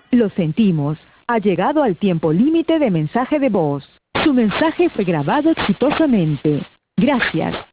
Lo sentimos. Ha llegado al tiempo límite de mensaje de voz. Su mensaje fue grabado exitosamente. Gracias.